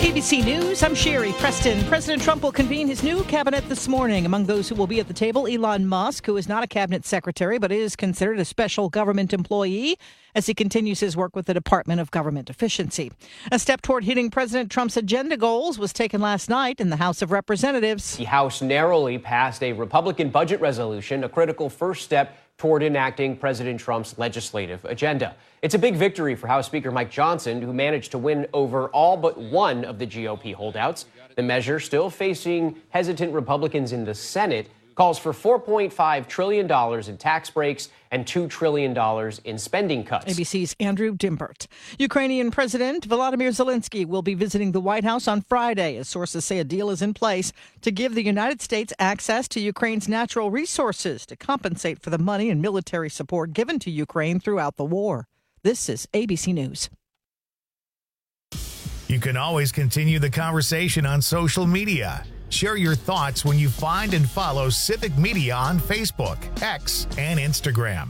ABC News, I'm Sherry Preston. President Trump will convene his new cabinet this morning. Among those who will be at the table, Elon Musk, who is not a cabinet secretary but is considered a special government employee as he continues his work with the Department of Government Efficiency. A step toward hitting President Trump's agenda goals was taken last night in the House of Representatives. The House narrowly passed a Republican budget resolution, a critical first step toward enacting President Trump's legislative agenda. It's a big victory for House Speaker Mike Johnson, who managed to win over all but one of the GOP holdouts. The measure, still facing hesitant Republicans in the Senate, calls for $4.5 trillion in tax breaks and $2 trillion in spending cuts. ABC's Andrew Dimbert. Ukrainian President Volodymyr Zelensky will be visiting the White House on Friday, as sources say a deal is in place to give the United States access to Ukraine's natural resources to compensate for the money and military support given to Ukraine throughout the war. This is ABC News. You can always continue the conversation on social media. Share your thoughts when you find and follow Civic Media on Facebook, X, and Instagram.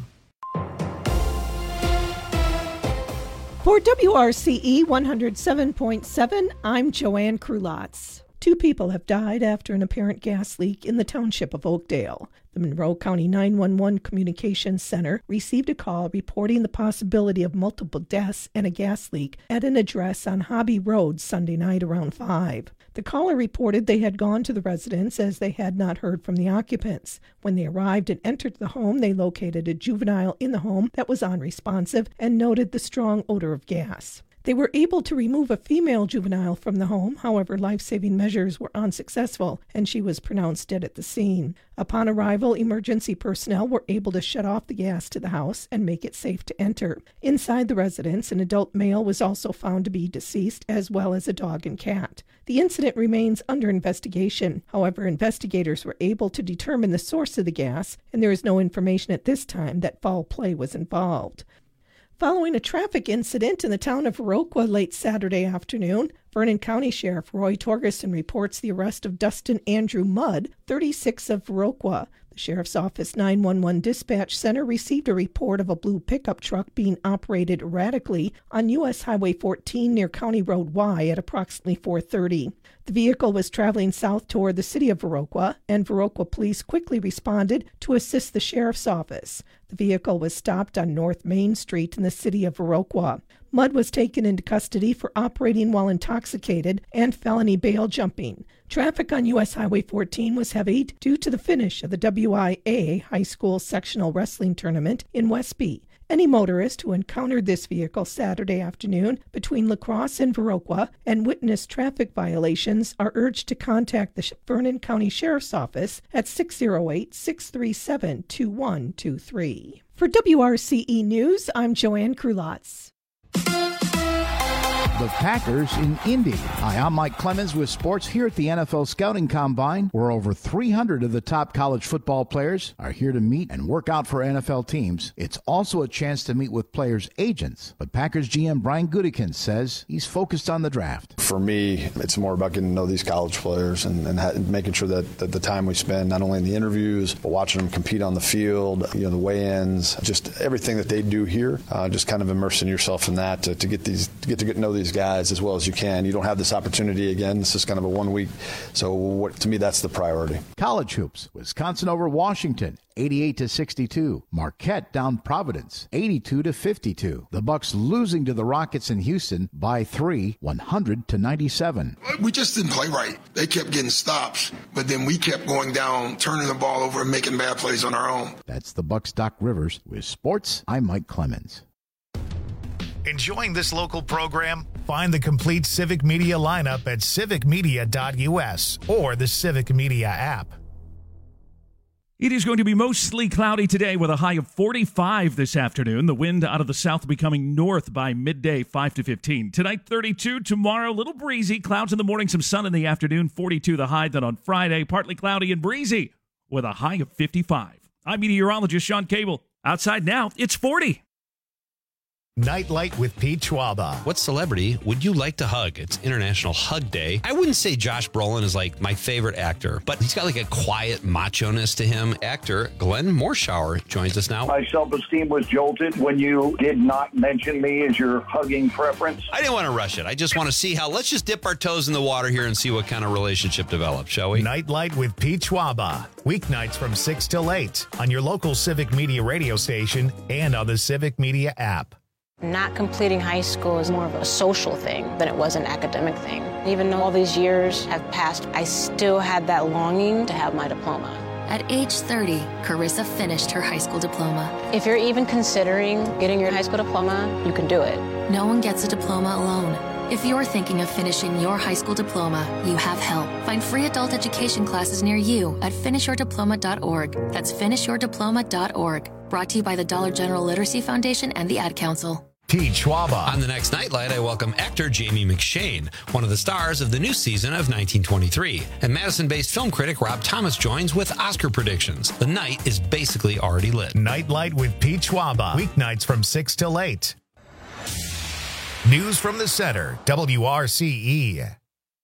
For WRCE 107.7, I'm Joanne Krulotz. 2 people have died after an apparent gas leak in the township of Oakdale. The Monroe County 911 Communications Center received a call reporting the possibility of multiple deaths and a gas leak at an address on Hobby Road Sunday night around 5. The caller reported they had gone to the residence as they had not heard from the occupants. When they arrived and entered the home, they located a juvenile in the home that was unresponsive and noted the strong odor of gas. They were able to remove a female juvenile from the home. However, life-saving measures were unsuccessful, and she was pronounced dead at the scene. Upon arrival, emergency personnel were able to shut off the gas to the house and make it safe to enter. Inside the residence, an adult male was also found to be deceased, as well as a dog and cat. The incident remains under investigation. However, investigators were able to determine the source of the gas, and there is no information at this time that foul play was involved. Following a traffic incident in the town of Viroqua late Saturday afternoon, Vernon County Sheriff Roy Torgerson reports the arrest of Dustin Andrew Mudd, 36 of Viroqua. The Sheriff's Office 911 Dispatch Center received a report of a blue pickup truck being operated erratically on U.S. Highway 14 near County Road Y at approximately 4:30. The vehicle was traveling south toward the city of Viroqua, and Viroqua police quickly responded to assist the Sheriff's Office. The vehicle was stopped on North Main Street in the city of Viroqua. Mudd was taken into custody for operating while intoxicated and felony bail jumping. Traffic on U.S. Highway 14 was heavy due to the finish of the WIA High School Sectional Wrestling Tournament in Westby. Any motorist who encountered this vehicle Saturday afternoon between La Crosse and Viroqua and witnessed traffic violations are urged to contact the Vernon County Sheriff's Office at 608-637-2123. For WRCE News, I'm Joanne Krulotz. The Packers in Indy. Hi, I'm Mike Clemens with sports here at the NFL Scouting Combine, where over 300 of the top college football players are here to meet and work out for NFL teams. It's also a chance to meet with players' agents, but Packers GM Brian Gutekunst says he's focused on the draft. For me, it's more about getting to know these college players and making sure that the time we spend not only in the interviews, but watching them compete on the field, the weigh-ins, just everything that they do here, just kind of immersing yourself in that to get to know these guys as well as you can. You don't have this opportunity again. This is kind of a 1 week. So to me, that's the priority. College hoops. Wisconsin over Washington, 88-62. Marquette down Providence, 82-52. The Bucks losing to the Rockets in Houston by 3, 100-97. We just didn't play right. They kept getting stops, but then we kept going down, turning the ball over and making bad plays on our own. That's the Bucks' Doc Rivers. With sports, I'm Mike Clemens. Enjoying this local program? Find the complete Civic Media lineup at civicmedia.us or the Civic Media app. It is going to be mostly cloudy today with a high of 45 this afternoon. The wind out of the south becoming north by midday, 5 to 15. Tonight, 32. Tomorrow, a little breezy. Clouds in the morning, some sun in the afternoon. 42 the high. Then on Friday, partly cloudy and breezy with a high of 55. I'm meteorologist Sean Cable. Outside now, it's 40. Nightlight with Pete Schwaba. What celebrity would you like to hug? It's International Hug Day. I wouldn't say Josh Brolin is like my favorite actor, but he's got like a quiet macho-ness to him. Actor Glenn Morshower joins us now. My self-esteem was jolted when you did not mention me as your hugging preference. I didn't want to rush it. I just want to see how, let's just dip our toes in the water here and see what kind of relationship develops, shall we? Nightlight with Pete Schwaba. Weeknights from 6 till 8 on your local Civic Media radio station and on the Civic Media app. Not completing high school is more of a social thing than it was an academic thing. Even though all these years have passed, I still had that longing to have my diploma. At age 30, Carissa finished her high school diploma. If you're even considering getting your high school diploma, you can do it. No one gets a diploma alone. If you're thinking of finishing your high school diploma, you have help. Find free adult education classes near you at finishyourdiploma.org. That's finishyourdiploma.org. Brought to you by the Dollar General Literacy Foundation and the Ad Council. Pete Schwaba. On the next Nightlight, I welcome actor Jamie McShane, one of the stars of the new season of 1923. And Madison-based film critic Rob Thomas joins with Oscar predictions. The night is basically already lit. Nightlight with Pete Schwaba. Weeknights from 6 till 8. News from the Center, WRCE.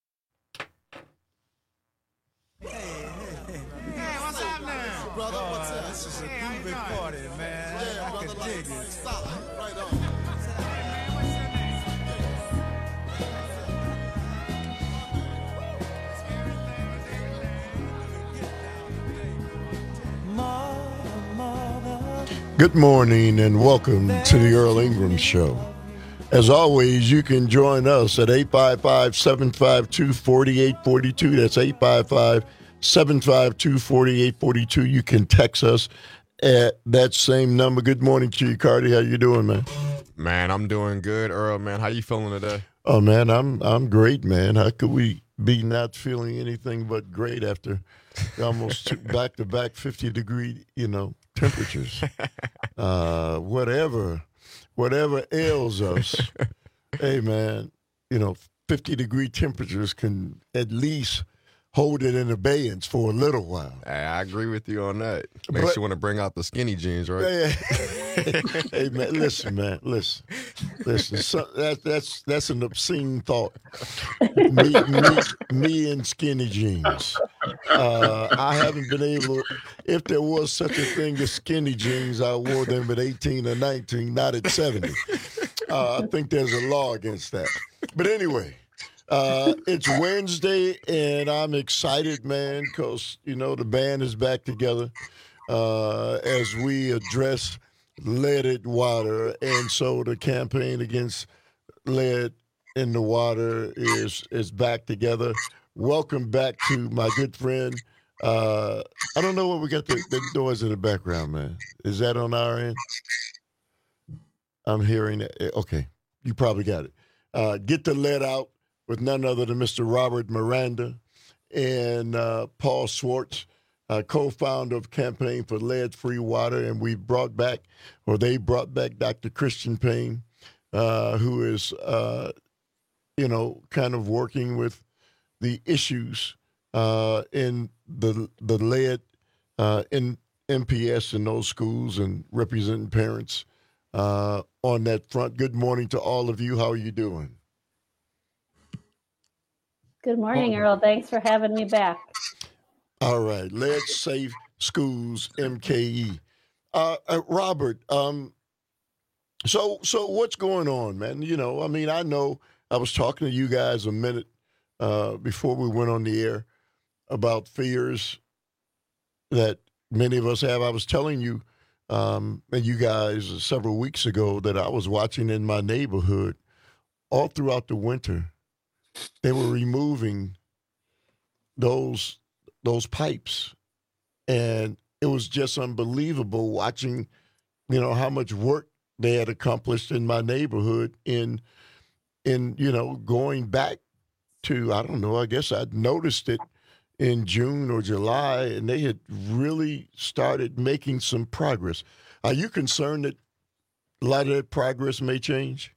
Good morning and welcome to the Earl Ingram Show. As always, you can join us at 855-752-4842. That's 855-752-4842. You can text us at that same number. Good morning to you, Cardi. How you doing, man? Man, I'm doing good, Earl, man. How you feeling today? Oh, man, I'm great, man. How could we be not feeling anything but great after almost back-to-back 50-degree, temperatures? Whatever ails us, hey, man, 50-degree temperatures can at least hold it in abeyance for a little while. Hey, I agree with you on that. Makes you want to bring out the skinny jeans, right? Hey, man, listen. So that's an obscene thought. Me in skinny jeans. I haven't been able. If there was such a thing as skinny jeans, I wore them at 18 or 19, not at 70. I think there's a law against that. But anyway. It's Wednesday, and I'm excited, man, because, the band is back together as we address leaded water. And so the campaign against lead in the water is back together. Welcome back to my good friend. I don't know what we got the noise in the background, man. Is that on our end? I'm hearing it. Okay, you probably got it. Get the lead out. With none other than Mr. Robert Miranda and Paul Swartz, co-founder of Campaign for Lead-Free Water. And they brought back Dr. Christian Payne, who is, kind of working with the issues in the lead in MPS in those schools and representing parents on that front. Good morning to all of you. How are you doing? Good morning, Earl. Thanks for having me back. All right. Lead Safe Schools, MKE. Robert, so what's going on, man? I know I was talking to you guys a minute before we went on the air about fears that many of us have. I was telling you and you guys several weeks ago that I was watching in my neighborhood all throughout the winter. They were removing those pipes, and it was just unbelievable watching, how much work they had accomplished in my neighborhood in going back to, I don't know, I guess I'd noticed it in June or July, and they had really started making some progress. Are you concerned that a lot of that progress may change?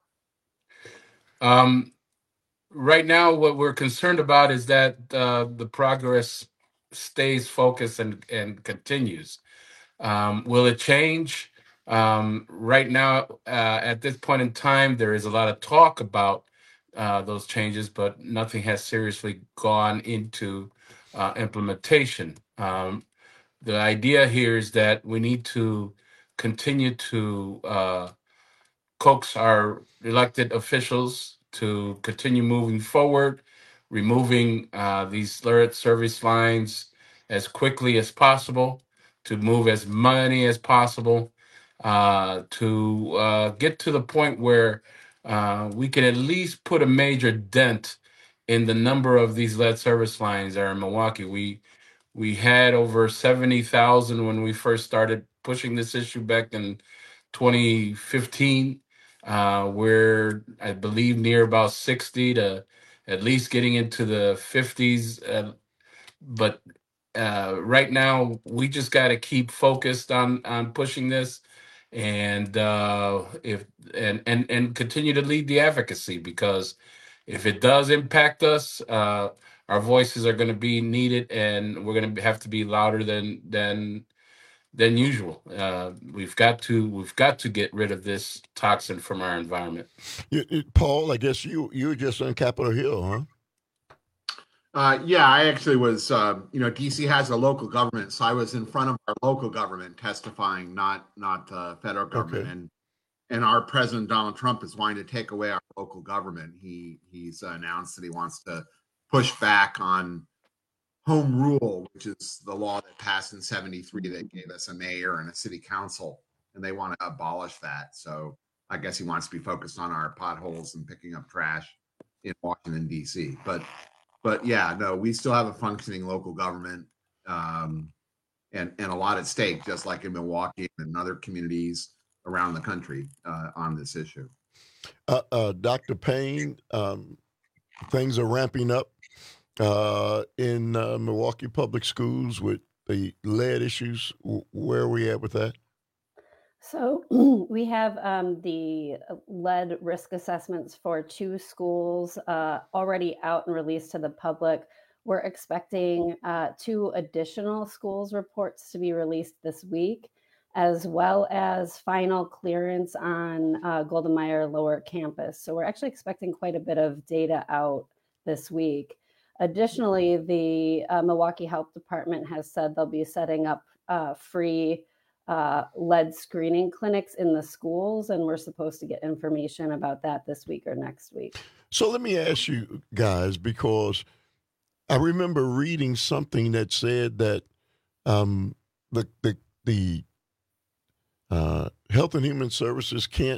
Right now, what we're concerned about is that the progress stays focused and continues. Will it change? Right now, at this point in time, there is a lot of talk about those changes, but nothing has seriously gone into implementation. The idea here is that we need to continue to coax our elected officials to continue moving forward, removing these alert service lines as quickly as possible, to move as many as possible, to get to the point where we can at least put a major dent in the number of these lead service lines that are in Milwaukee. We had over 70,000 when we first started pushing this issue back in 2015. We're, I believe, near about 60 to at least getting into the 50s. But right now, we just got to keep focused on pushing this, and and continue to lead the advocacy, because if it does impact us, our voices are going to be needed, and we're going to have to be louder than usual. We've got to get rid of this toxin from our environment. Paul, I guess you were just on Capitol Hill, huh? Yeah, I actually was. DC has a local government, so I was in front of our local government testifying, not federal government. Okay. And our president Donald Trump is wanting to take away our local government. He's announced that he wants to push back on home rule, which is the law that passed in '73 that gave us a mayor and a city council, and they want to abolish that. So I guess he wants to be focused on our potholes and picking up trash in Washington D.C. But yeah, no, we still have a functioning local government, and a lot at stake, just like in Milwaukee and in other communities around the country on this issue. Dr. Payne, things are ramping up in Milwaukee Public Schools with the lead issues. Where are we at with that? So we have the lead risk assessments for 2 schools already out and released to the public. We're expecting 2 additional schools reports to be released this week, as well as final clearance on Golda Meir Lower Campus. So we're actually expecting quite a bit of data out this week. Additionally, the Milwaukee Health Department has said they'll be setting up free lead screening clinics in the schools, and we're supposed to get information about that this week or next week. So let me ask you guys, because I remember reading something that said that the Health and Human Services can't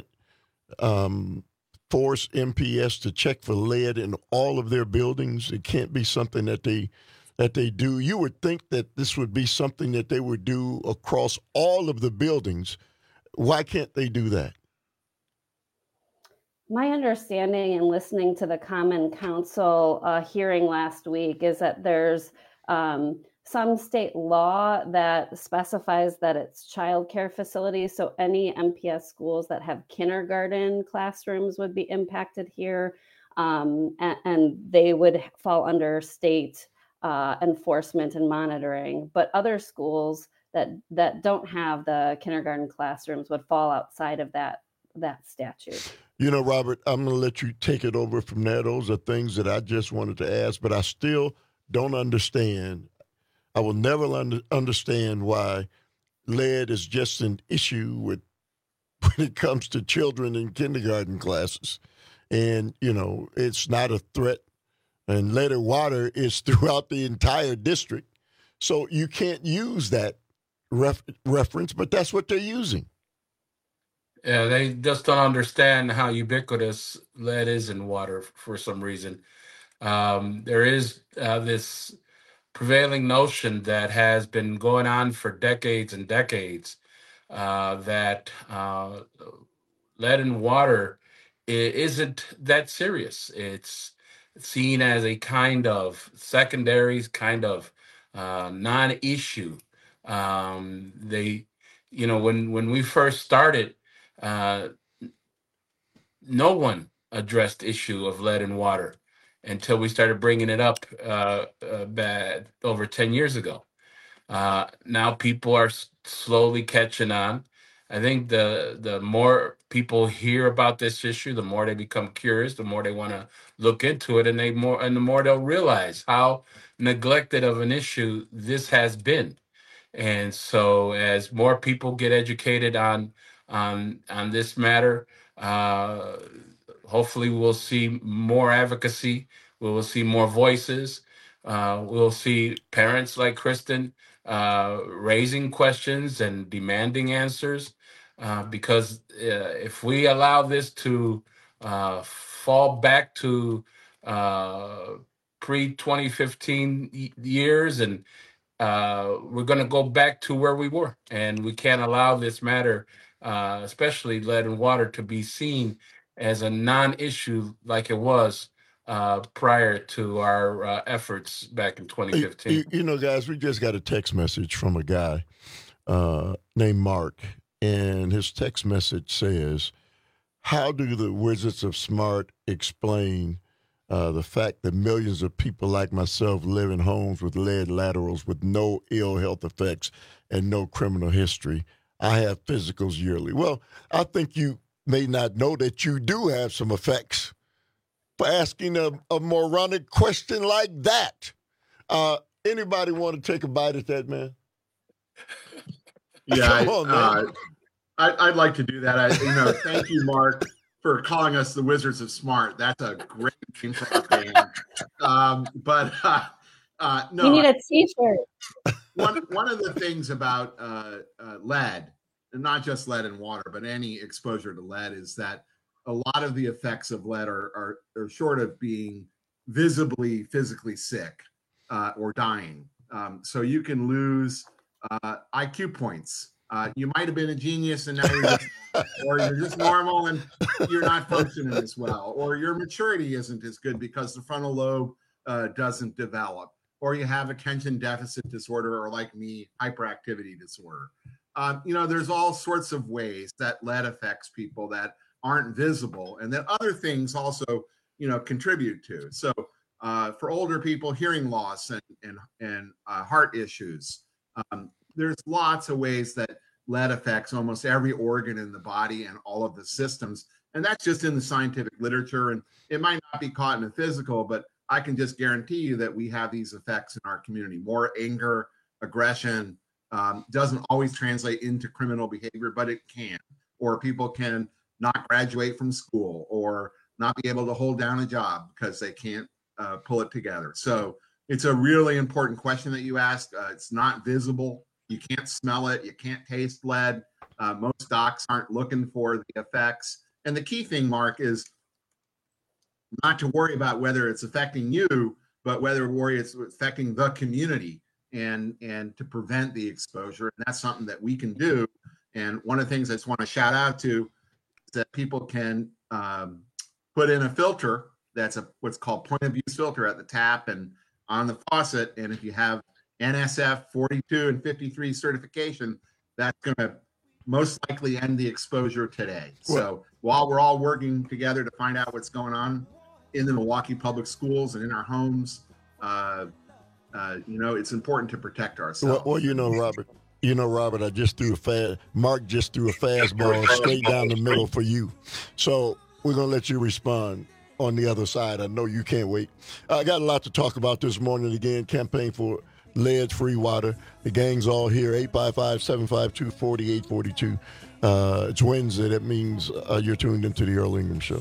force MPS to check for lead in all of their buildings. It can't be something that they do. You would think that this would be something that they would do across all of the buildings. Why can't they do that? My understanding and listening to the Common Council hearing last week is that there's some state law that specifies that it's childcare facilities. So any MPS schools that have kindergarten classrooms would be impacted here, and they would fall under state enforcement and monitoring. But other schools that don't have the kindergarten classrooms would fall outside of that statute. You know, Robert, I'm going to let you take it over from there. Those are things that I just wanted to ask, but I still don't understand. I will never understand why lead is just an issue when it comes to children in kindergarten classes. And, you know, it's not a threat. And lead and water is throughout the entire district. So you can't use that reference, but that's what they're using. Yeah, they just don't understand how ubiquitous lead is in water for some reason. There is this prevailing notion that has been going on for decades and decades that lead in water isn't that serious. It's seen as a kind of secondary, kind of non-issue. When we first started, no one addressed the issue of lead in water until we started bringing it up over 10 years ago. Now people are slowly catching on. I think the more people hear about this issue, the more they become curious, the more they want to look into it, and the more they'll realize how neglected of an issue this has been. And so, as more people get educated on this matter, hopefully we'll see more advocacy. We will see more voices. We'll see parents like Kristen raising questions and demanding answers. Because if we allow this to fall back to pre-2015 years, and we're going to go back to where we were, and we can't allow this matter, especially lead and water, to be seen as a non-issue like it was prior to our efforts back in 2015. You know, guys, we just got a text message from a guy named Mark, and his text message says, how do the Wizards of Smart explain the fact that millions of people like myself live in homes with lead laterals with no ill health effects and no criminal history? I have physicals yearly. Well, I think you may not know that you do have some effects for asking a moronic question like that. Anybody want to take a bite at that, man? Yeah, Come on, man. I'd like to do that. Thank you, Mark, for calling us the Wizards of Smart. That's a great name for our band. No, you need a T-shirt. One of the things about lead, and not just lead and water, but any exposure to lead, is that a lot of the effects of lead are short of being visibly physically sick or dying. So you can lose IQ points. You might have been a genius and now you're just normal and you're not functioning as well, or your maturity isn't as good because the frontal lobe doesn't develop, or you have attention deficit disorder, or like me, hyperactivity disorder. There's all sorts of ways that lead affects people that aren't visible, and that other things also, contribute to. So for older people, hearing loss and heart issues, there's lots of ways that lead affects almost every organ in the body and all of the systems. And that's just in the scientific literature. And it might not be caught in a physical, but I can just guarantee you that we have these effects in our community. More anger, aggression, doesn't always translate into criminal behavior, but it can. Or people can not graduate from school, or not be able to hold down a job because they can't pull it together. So it's a really important question that you asked. It's not visible. You can't smell it. You can't taste lead. Most docs aren't looking for the effects. And the key thing, Mark, is not to worry about whether it's affecting you, but whether it's affecting the community, and to prevent the exposure. And that's something that we can do. And one of the things I just want to shout out to is that people can put in a filter that's what's called point of use filter at the tap and on the faucet. And if you have NSF 42 and 53 certification, that's going to most likely end the exposure today. So while we're all working together to find out what's going on in the Milwaukee public schools and in our homes, it's important to protect ourselves. Robert, I just threw Mark just threw a fastball straight down the middle for you. So we're going to let you respond on the other side. I know you can't wait. I got a lot to talk about this morning. Again, campaign for lead-free water. The gang's all here, 855-752-4842. It's Wednesday. That means you're tuned into the Earl Ingram Show.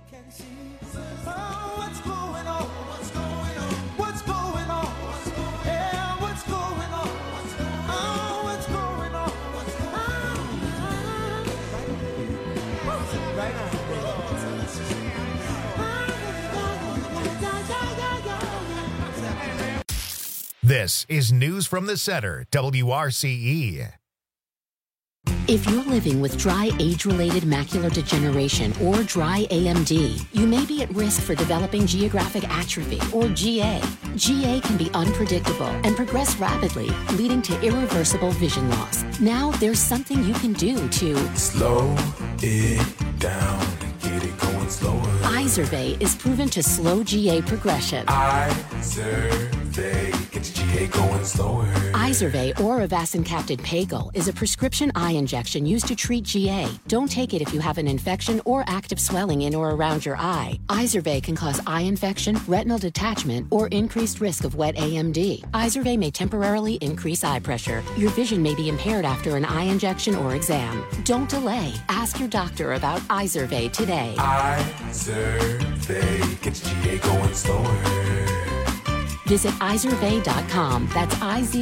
This is News from the Center, WRCE. If you're living with dry age-related macular degeneration or dry AMD, you may be at risk for developing geographic atrophy, or GA. GA can be unpredictable and progress rapidly, leading to irreversible vision loss. Now there's something you can do to slow it down and get it going slower. Izervay is proven to slow GA progression. Izervay gets GA GA going slower. Izervay or avacincaptad Pagel is a prescription eye injection used to treat GA. Don't take it if you have an infection or active swelling in or around your eye. Izervay can cause eye infection, retinal detachment, or increased risk of wet AMD. Izervay may temporarily increase eye pressure. Your vision may be impaired after an eye injection or exam. Don't delay. Ask your doctor about Izervay today. Izervay gets GA going slower. Visit Izervay.com. That's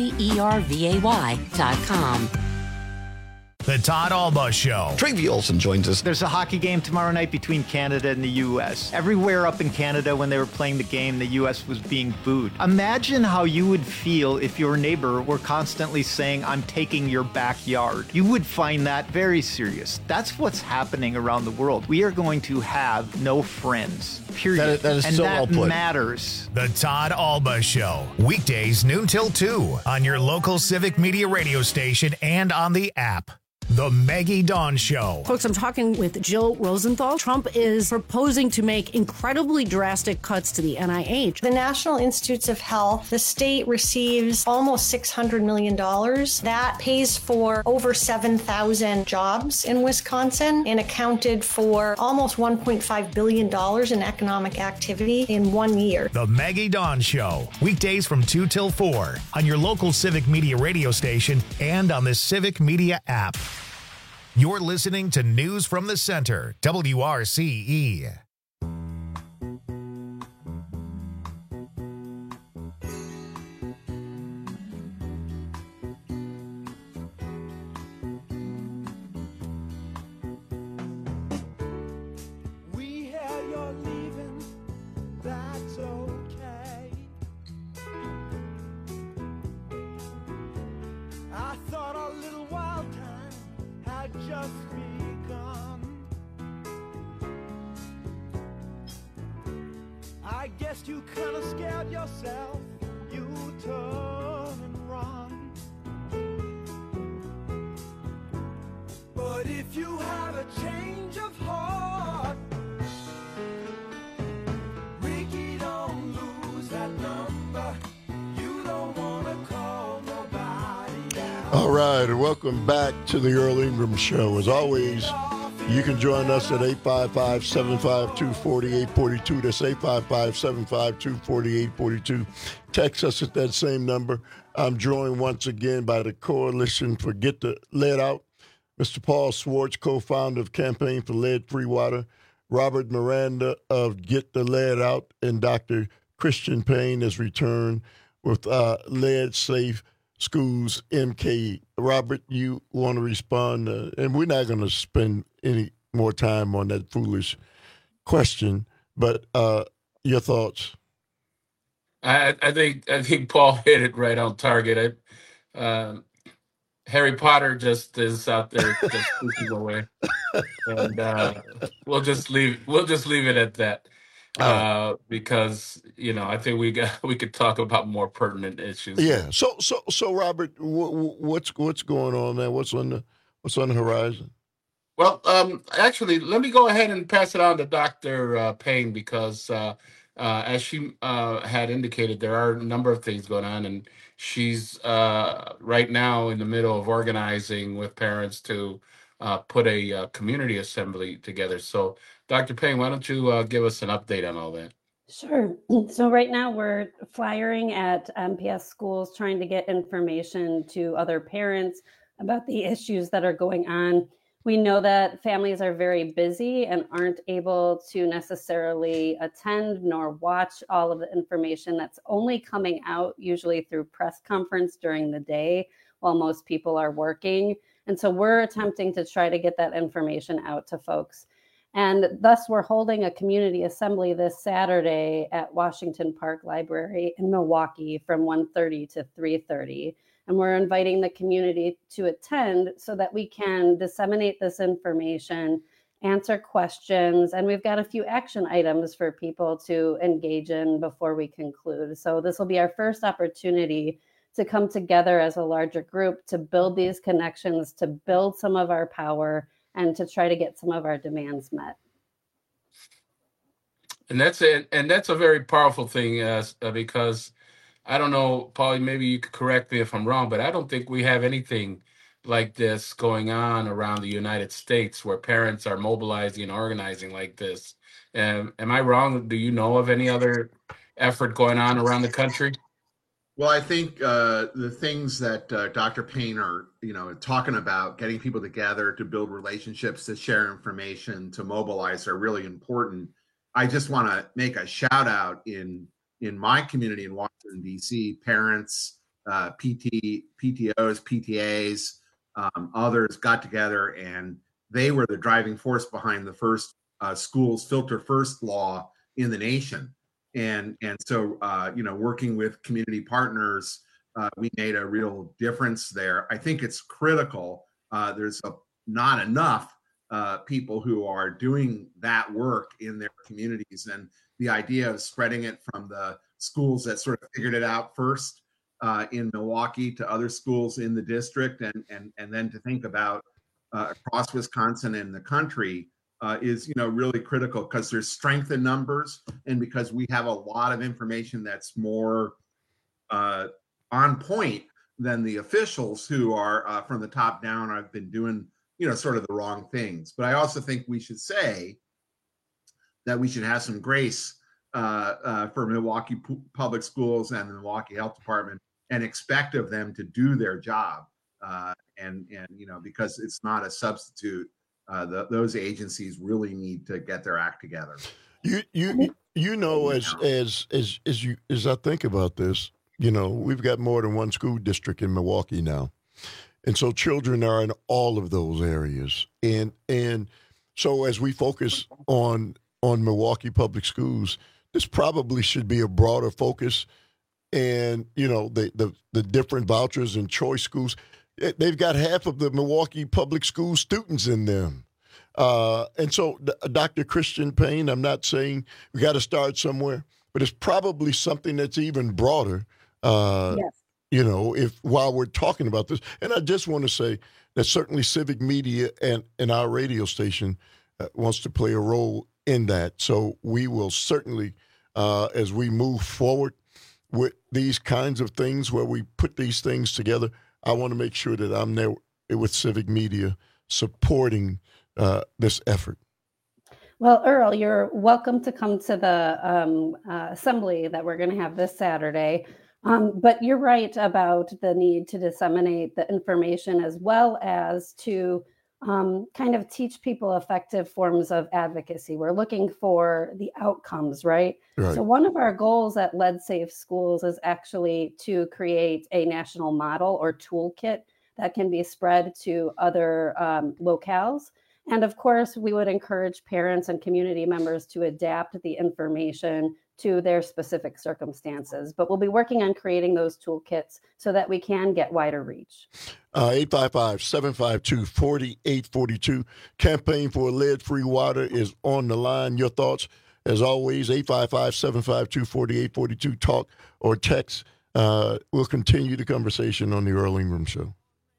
IZERVAY.com. The Todd Alba Show. Travi Olsen joins us. There's a hockey game tomorrow night between Canada and the U.S. Everywhere up in Canada when they were playing the game, the U.S. was being booed. Imagine how you would feel if your neighbor were constantly saying, "I'm taking your backyard." You would find that very serious. That's what's happening around the world. We are going to have no friends, period. That is and so that well put. matters. The Todd Alba Show. Weekdays noon till 2 on your local Civic Media radio station and on the app. The Maggie Dawn Show. Folks, I'm talking with Jill Rosenthal. Trump is proposing to make incredibly drastic cuts to the NIH. The National Institutes of Health, the state receives almost $600 million. That pays for over 7,000 jobs in Wisconsin and accounted for almost $1.5 billion in economic activity in 1 year. The Maggie Dawn Show. Weekdays from 2 till 4 on your local Civic Media radio station and on the Civic Media app. You're listening to News from the Center, WRCE. We hear you're leaving, that's okay. I thought our little wild time had just begun. I guess you kind of scared yourself. You turn and run. But if you have a change of heart, Ricky, don't lose that number. You don't want to call nobody out. All right, and welcome back to the Earl Ingram Show. As always, you can join us at 855-752-4842. That's 855-752-4842. Text us at that same number. I'm joined once again by the Coalition for Get the Lead Out, Mr. Paul Swartz, co-founder of Campaign for Lead-Free Water, Robert Miranda of Get the Lead Out, and Dr. Christian Payne has returned with Lead Safe Schools MKE. Robert, you want to respond? And we're not going to spend any more time on that foolish question, but your thoughts? I think Paul hit it right on target. Harry Potter just is out there just speaking away, and we'll just leave it at that. Because I think we could talk about more pertinent issues. Yeah. So Robert, what's going on there? What's on the horizon? Well, actually, let me go ahead and pass it on to Dr. Payne because, as she had indicated, there are a number of things going on, and she's right now in the middle of organizing with parents to put a community assembly together. So, Dr. Payne, why don't you give us an update on all that? Sure. So right now we're flyering at MPS schools, trying to get information to other parents about the issues that are going on. We know that families are very busy and aren't able to necessarily attend nor watch all of the information that's only coming out usually through press conference during the day while most people are working. And so we're attempting to try to get that information out to folks. And thus, we're holding a community assembly this Saturday at Washington Park Library in Milwaukee from 1:30 to 3:30. And we're inviting the community to attend so that we can disseminate this information, answer questions, and we've got a few action items for people to engage in before we conclude. So this will be our first opportunity to come together as a larger group to build these connections, to build some of our power, and to try to get some of our demands met. And that's it. And that's a very powerful thing because I don't know, Paulie, maybe you could correct me if I'm wrong, but I don't think we have anything like this going on around the United States where parents are mobilizing and organizing like this. Am I wrong? Do you know of any other effort going on around the country? Well, I think the things that Dr. Payne are, talking about, getting people together to build relationships, to share information, to mobilize, are really important. I just want to make a shout out in my community in Washington, D.C., parents, PTOs, PTAs, others got together, and they were the driving force behind the first schools filter first law in the nation. And so, working with community partners, we made a real difference there. I think it's critical. There's not enough people who are doing that work in their communities. And the idea of spreading it from the schools that sort of figured it out first in Milwaukee to other schools in the district, and then to think about across Wisconsin and the country is really critical, because there's strength in numbers, and because we have a lot of information that's more on point than the officials who are from the top down have been doing sort of the wrong things. But I also think we should say that we should have some grace for Milwaukee Public Schools and the Milwaukee Health Department, and expect of them to do their job, and because it's not a substitute. Those agencies really need to get their act together. As I think about this, we've got more than one school district in Milwaukee now, and so children are in all of those areas, and so as we focus on Milwaukee Public Schools, this probably should be a broader focus, and the different vouchers and choice schools. They've got half of the Milwaukee Public School students in them. And so, Dr. Christian Payne, I'm not saying we got to start somewhere, but it's probably something that's even broader, yes. While we're talking about this. And I just want to say that certainly Civic Media and our radio station wants to play a role in that. So we will certainly, as we move forward with these kinds of things where we put these things together, I want to make sure that I'm there with Civic Media supporting this effort. Well, Earl, you're welcome to come to the assembly that we're going to have this Saturday. But you're right about the need to disseminate the information, as well as to kind of teach people effective forms of advocacy. We're looking for the outcomes, right? So one of our goals at Lead Safe Schools is actually to create a national model or toolkit that can be spread to other locales. And of course, we would encourage parents and community members to adapt the information to their specific circumstances. But we'll be working on creating those toolkits so that we can get wider reach. 855-752-4842. Campaign for Lead-Free Water is on the line. Your thoughts, as always, 855-752-4842. Talk or text. We'll continue the conversation on the Earl Ingram Show.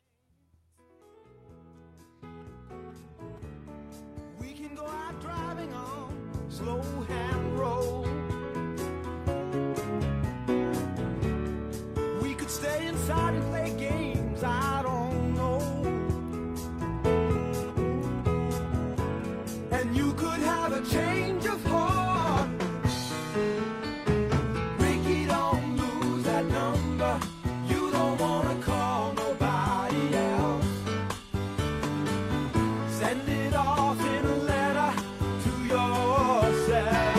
Stay inside and play games, I don't know. And you could have a change of heart. Ricky, don't lose that number. You don't want to call nobody else. Send it off in a letter to yourself.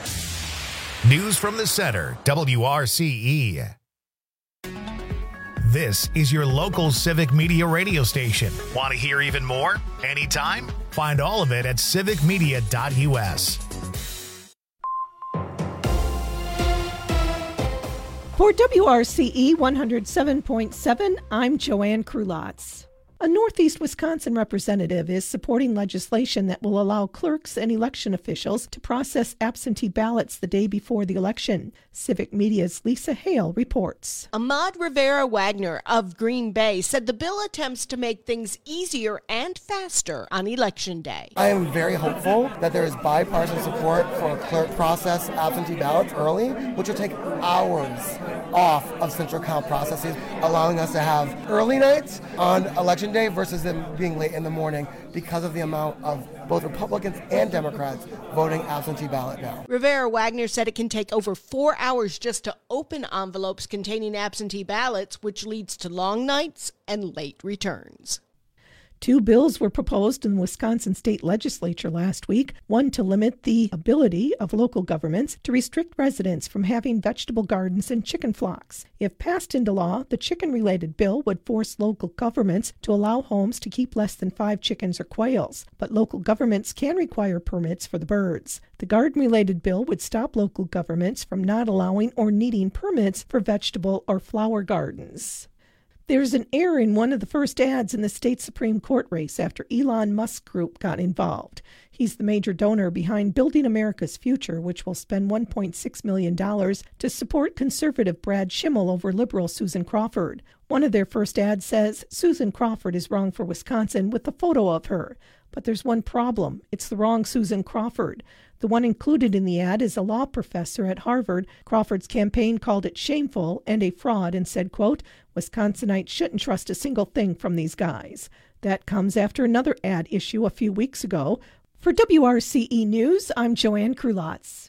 News from the Center, WRCE. This is your local civic media radio station. Want to hear even more? Anytime? Find all of it at civicmedia.us. For WRCE 107.7, I'm Joanne Krulotz. A Northeast Wisconsin representative is supporting legislation that will allow clerks and election officials to process absentee ballots the day before the election. Civic Media's Lisa Hale reports. Ahmad Rivera-Wagner of Green Bay said the bill attempts to make things easier and faster on Election Day. I am very hopeful that there is bipartisan support for a clerk process absentee ballots early, which will take hours off of central count processes, allowing us to have early nights on Election Day versus them being late in the morning because of the amount of both Republicans and Democrats voting absentee ballot now. Rivera-Wagner said it can take over 4 hours just to open envelopes containing absentee ballots, which leads to long nights and late returns. 2 bills were proposed in the Wisconsin state legislature last week, one to limit the ability of local governments to restrict residents from having vegetable gardens and chicken flocks. If passed into law, the chicken-related bill would force local governments to allow homes to keep less than 5 chickens or quails, but local governments can require permits for the birds. The garden-related bill would stop local governments from not allowing or needing permits for vegetable or flower gardens. There's an error in one of the first ads in the state Supreme Court race after Elon Musk Group got involved. He's the major donor behind Building America's Future, which will spend $1.6 million to support conservative Brad Schimmel over liberal Susan Crawford. One of their first ads says Susan Crawford is wrong for Wisconsin with a photo of her. But there's one problem. It's the wrong Susan Crawford. The one included in the ad is a law professor at Harvard. Crawford's campaign called it shameful and a fraud and said, quote, Wisconsinites shouldn't trust a single thing from these guys. That comes after another ad issue a few weeks ago. For WRCE News, I'm Joanne Krulotz.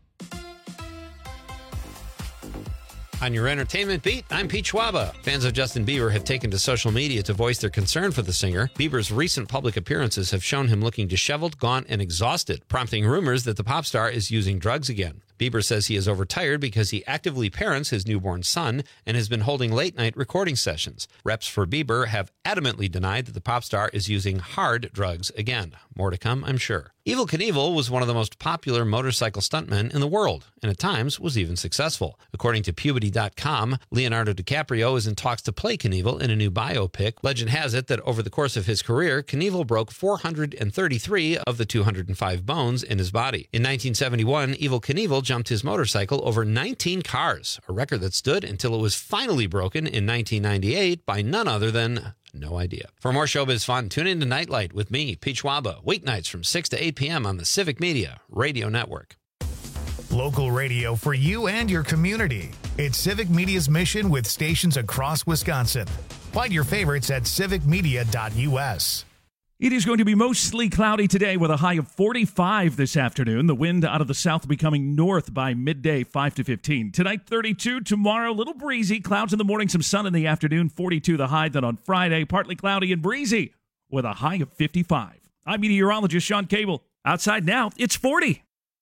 On your entertainment beat, I'm Pete Schwaba. Fans of Justin Bieber have taken to social media to voice their concern for the singer. Bieber's recent public appearances have shown him looking disheveled, gaunt, and exhausted, prompting rumors that the pop star is using drugs again. Bieber says he is overtired because he actively parents his newborn son and has been holding late-night recording sessions. Reps for Bieber have adamantly denied that the pop star is using hard drugs again. More to come, I'm sure. Evel Knievel was one of the most popular motorcycle stuntmen in the world, and at times was even successful. According to Puberty.com, Leonardo DiCaprio is in talks to play Knievel in a new biopic. Legend has it that over the course of his career, Knievel broke 433 of the 205 bones in his body. In 1971, Evel Knievel jumped his motorcycle over 19 cars, a record that stood until it was finally broken in 1998 by none other than... no idea. For more showbiz fun, tune in to Nightlight with me, Pete Schwaba, weeknights from 6 to 8 p.m. on the Civic Media Radio Network. Local radio for you and your community. It's Civic Media's mission with stations across Wisconsin. Find your favorites at civicmedia.us. It is going to be mostly cloudy today with a high of 45 this afternoon. The wind out of the south becoming north by midday, 5 to 15. Tonight, 32. Tomorrow, a little breezy. Clouds in the morning, some sun in the afternoon. 42 the high. Then on Friday, partly cloudy and breezy with a high of 55. I'm meteorologist Sean Cable. Outside now, it's 40.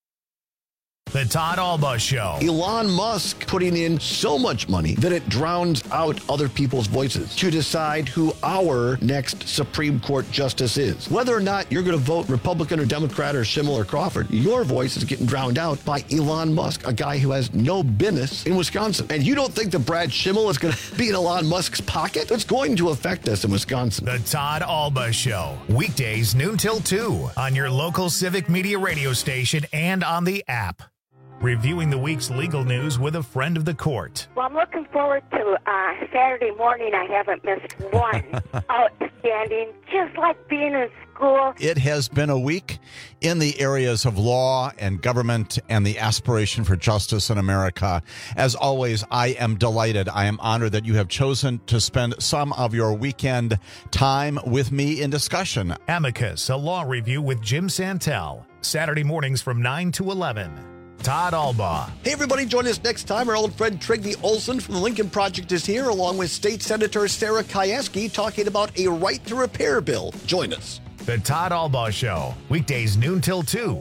The Todd Alba Show. Elon Musk putting in so much money that it drowns out other people's voices to decide who our next Supreme Court justice is. Whether or not you're going to vote Republican or Democrat or Schimmel or Crawford, your voice is getting drowned out by Elon Musk, a guy who has no business in Wisconsin. And you don't think that Brad Schimmel is going to be in Elon Musk's pocket? It's going to affect us in Wisconsin. The Todd Alba Show. Weekdays noon till 2 on your local Civic Media radio station and on the app. Reviewing the week's legal news with a friend of the court. Well, I'm looking forward to Saturday morning. I haven't missed one. Outstanding, just like being in school. It has been a week in the areas of law and government and the aspiration for justice in America. As always, I am delighted. I am honored that you have chosen to spend some of your weekend time with me in discussion. Amicus, a law review with Jim Santel. Saturday mornings from 9 to 11. Todd Alba. Hey, everybody, join us next time. Our old friend Trygve Olsen from the Lincoln Project is here, along with State Senator Sarah Kieski, talking about a right to repair bill. Join us. The Todd Alba Show. Weekdays noon till 2.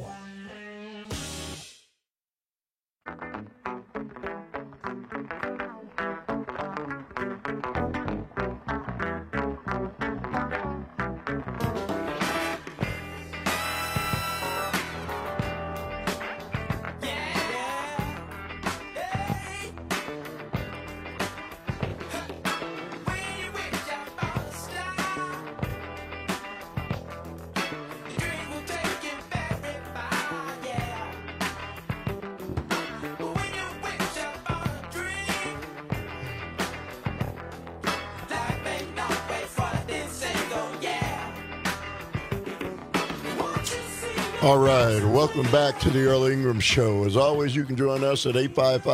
All right, welcome back to the Earl Ingram Show. As always, you can join us at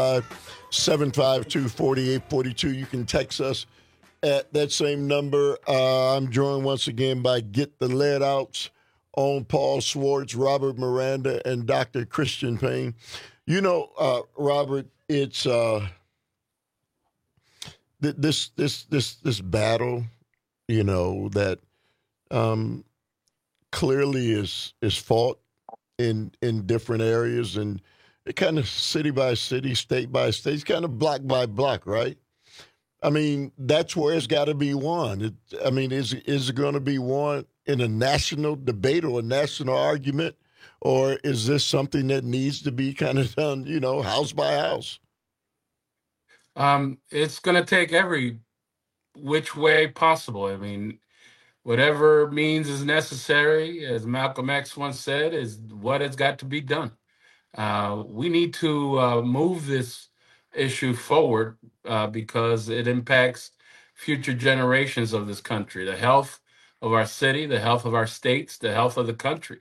855-752-4842. You can text us at that same number. I'm joined once again by Get the Lead Outs on Paul Swartz, Robert Miranda, and Dr. Christian Payne. You know, Robert, it's this battle, you know, that clearly is fought in different areas, and it kind of city by city, state by state, it's kind of block by block, right? I mean, that's where it's got to be won. Is it going to be won in a national debate or a national argument, or is this something that needs to be kind of done, you know, house by house? It's going to take every which way possible. I mean, whatever means is necessary, as Malcolm X once said, is what has got to be done. We need to move this issue forward because it impacts future generations of this country, the health of our city, the health of our states, the health of the country.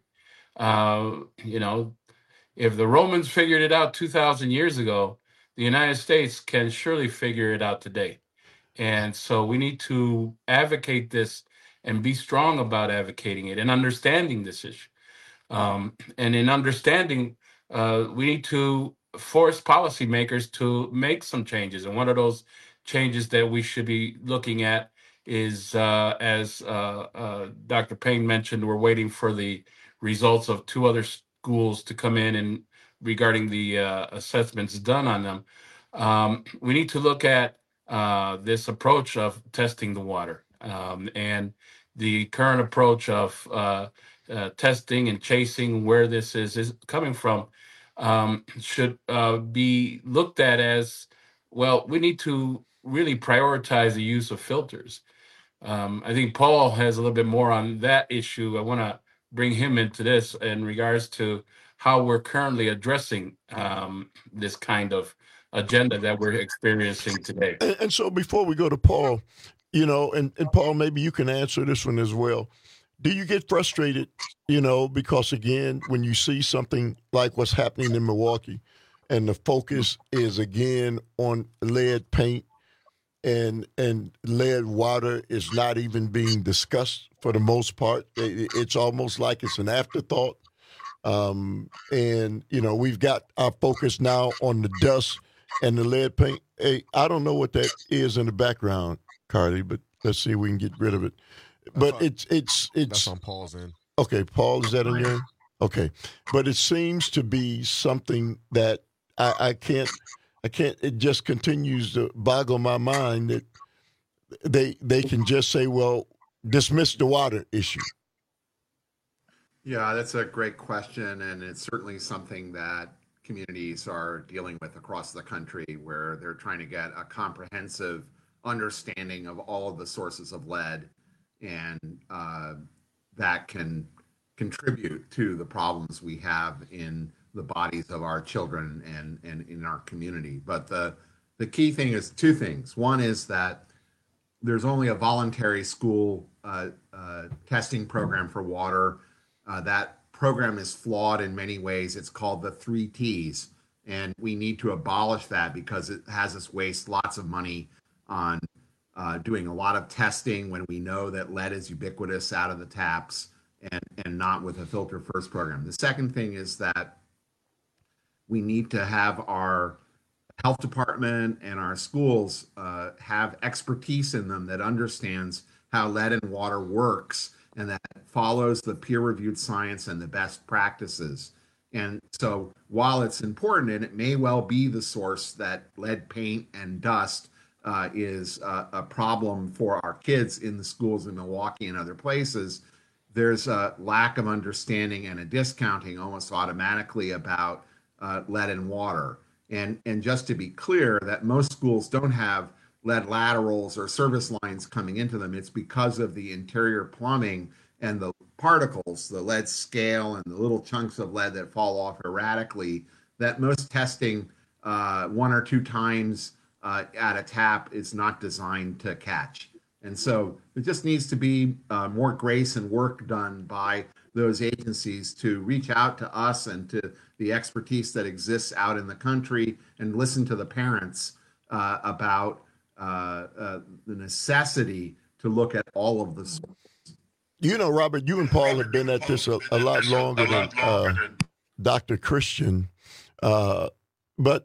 You know, if the Romans figured it out 2,000 years ago, the United States can surely figure it out today. And so we need to advocate this and be strong about advocating it and understanding this issue. And in understanding, we need to force policymakers to make some changes. And one of those changes that we should be looking at is, as Dr. Payne mentioned, we're waiting for the results of 2 other schools to come in and regarding the assessments done on them. We need to look at this approach of testing the water. And the current approach of testing and chasing where this is coming from should be looked at as, well, we need to really prioritize the use of filters. I think Paul has a little bit more on that issue. I want to bring him into this in regards to how we're currently addressing this kind of agenda that we're experiencing today. And so before we go to Paul, you know, and Paul, maybe you can answer this one as well. Do you get frustrated, you know, because again, when you see something like what's happening in Milwaukee and the focus is again on lead paint and lead water is not even being discussed for the most part. It's almost like it's an afterthought. And, you know, we've got our focus now on the dust and the lead paint. Hey, I don't know what that is in the background, Cardi, but let's see if we can get rid of it. But it's That's on Paul's end. Okay, Paul, is that in your end? Okay. But it seems to be something that I can't, it just continues to boggle my mind that they can just say, well, dismiss the water issue. Yeah, that's a great question. And it's certainly something that communities are dealing with across the country, where they're trying to get a comprehensive understanding of all of the sources of lead, and that can contribute to the problems we have in the bodies of our children and in our community. But the key thing is 2 things. One is that there's only a voluntary school testing program for water. That program is flawed in many ways. It's called the 3 Ts, and we need to abolish that because it has us waste lots of money on doing a lot of testing when we know that lead is ubiquitous out of the taps, and not with a filter first program. The second thing is that we need to have our health department and our schools have expertise in them that understands how lead and water works and that follows the peer-reviewed science and the best practices. And so while it's important, and it may well be the source that lead paint and dust is a problem for our kids in the schools in Milwaukee and other places, there's a lack of understanding and a discounting almost automatically about lead and water. And just to be clear, that most schools don't have lead laterals or service lines coming into them. It's because of the interior plumbing and the particles, the lead scale and the little chunks of lead that fall off erratically, that most testing 1 or 2 times at a tap is not designed to catch. And so it just needs to be more grace and work done by those agencies to reach out to us and to the expertise that exists out in the country and listen to the parents about the necessity to look at all of this. You know, Robert, you and Paul have been at this a lot longer than Dr. Christian. But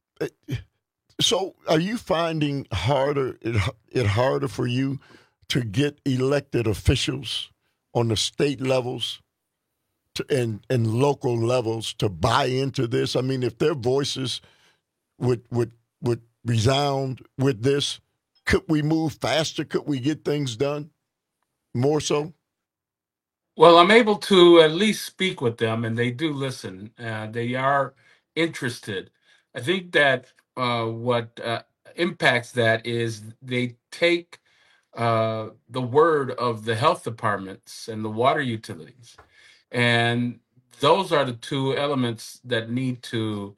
so are you finding it harder for you to get elected officials on the state levels and local levels to buy into this? I mean, if their voices would resound with this, could we move faster? Could we get things done more so? Well, I'm able to at least speak with them, and they do listen. They are interested. I think that what impacts that is they take the word of the health departments and the water utilities, and those are the two elements that need to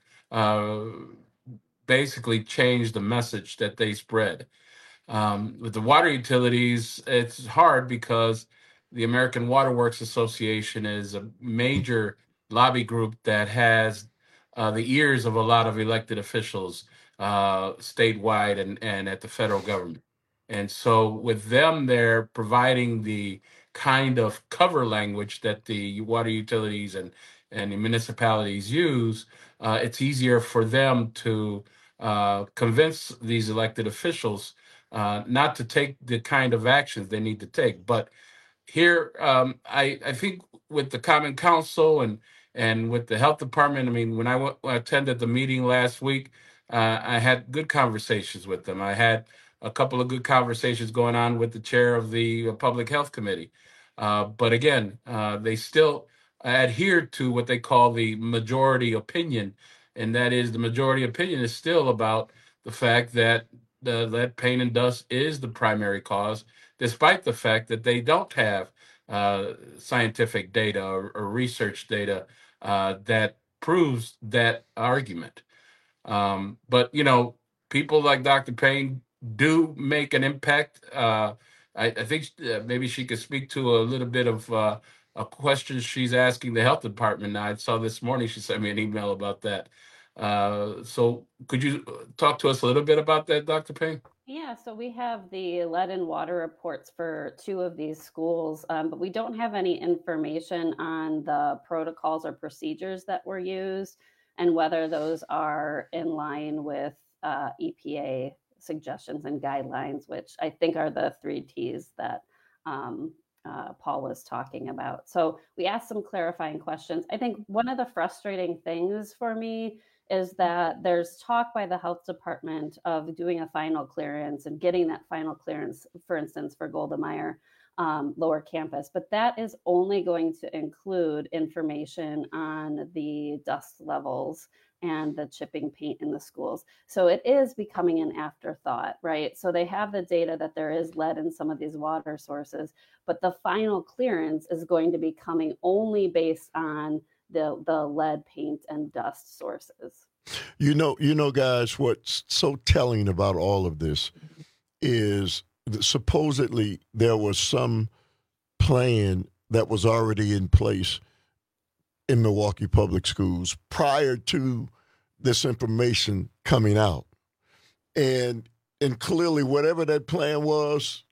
basically change the message that they spread. With the water utilities, it's hard because the American Water Works Association is a major lobby group that has the ears of a lot of elected officials statewide and at the federal government. And so with them, they're providing the kind of cover language that the water utilities and the municipalities use. It's easier for them to convince these elected officials not to take the kind of actions they need to take. But here, I think with the Common Council and with the health department, I mean, when I attended the meeting last week, I had good conversations with them. I had a couple of good conversations going on with the chair of the Public Health Committee. But again, they still adhere to what they call the majority opinion. And that is the majority opinion is still about the fact that the lead, paint, and dust is the primary cause, despite the fact that they don't have scientific data or research data that proves that argument. But, you know, people like Dr. Payne do make an impact. I think maybe she could speak to a little bit of a question she's asking the health department. I saw this morning she sent me an email about that. So could you talk to us a little bit about that, Dr. Payne? Yeah, so we have the lead and water reports for 2 of these schools, but we don't have any information on the protocols or procedures that were used and whether those are in line with EPA suggestions and guidelines, which I think are the 3 T's that Paul was talking about. So we asked some clarifying questions. I think one of the frustrating things for me is that there's talk by the health department of doing a final clearance and getting that final clearance, for instance, for Golda Meir lower campus, but that is only going to include information on the dust levels and the chipping paint in the schools. So it is becoming an afterthought, right? So they have the data that there is lead in some of these water sources, but the final clearance is going to be coming only based on the lead, paint, and dust sources. You know, guys, what's so telling about all of this is that supposedly there was some plan that was already in place in Milwaukee Public Schools prior to this information coming out. And clearly whatever that plan was,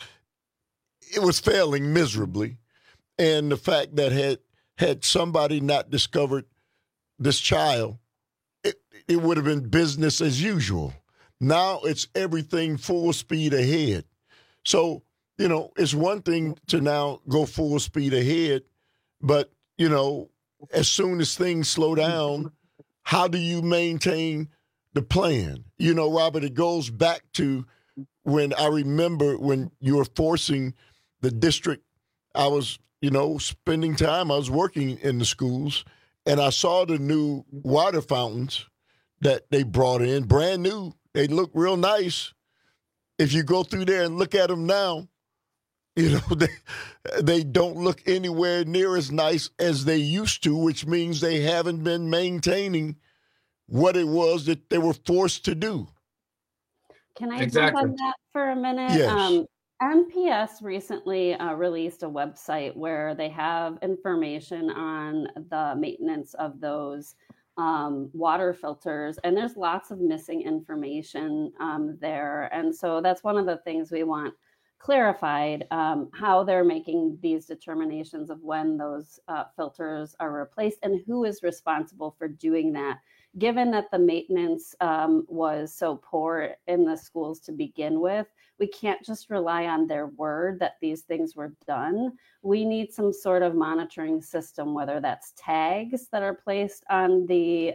it was failing miserably. And the fact that had somebody not discovered this child, it would have been business as usual. Now it's everything full speed ahead. So, you know, it's one thing to now go full speed ahead, but, you know, as soon as things slow down, how do you maintain the plan? You know, Robert, it goes back to when I remember when you were forcing the district. I was, you know, spending time, I was working in the schools, and I saw the new water fountains that they brought in, brand new. They look real nice. If you go through there and look at them now, you know, they don't look anywhere near as nice as they used to, which means they haven't been maintaining what it was that they were forced to do. Can I jump on that for a minute? Yes. MPS recently released a website where they have information on the maintenance of those water filters, and there's lots of missing information there. And so that's one of the things we want clarified, how they're making these determinations of when those filters are replaced and who is responsible for doing that. Given that the maintenance was so poor in the schools to begin with, we can't just rely on their word that these things were done. We need some sort of monitoring system, whether that's tags that are placed on the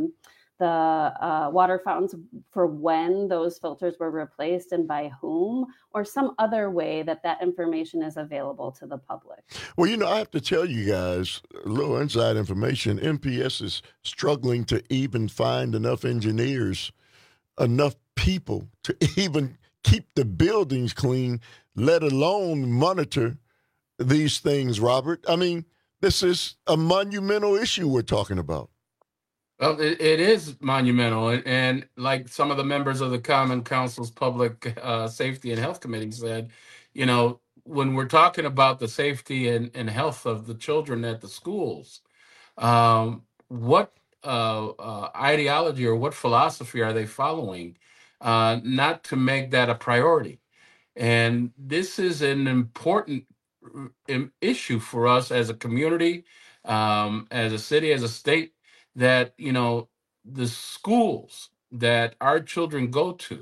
water fountains for when those filters were replaced and by whom, or some other way that that information is available to the public. Well, you know, I have to tell you guys a little inside information. MPS is struggling to even find enough engineers, enough people to even keep the buildings clean, let alone monitor these things, Robert. I mean, this is a monumental issue we're talking about. Well, it is monumental. And like some of the members of the Common Council's Public Safety and Health Committee said, you know, when we're talking about the safety and health of the children at the schools, what ideology or what philosophy are they following not to make that a priority? And this is an important issue for us as a community, as a city, as a state, that, you know, the schools that our children go to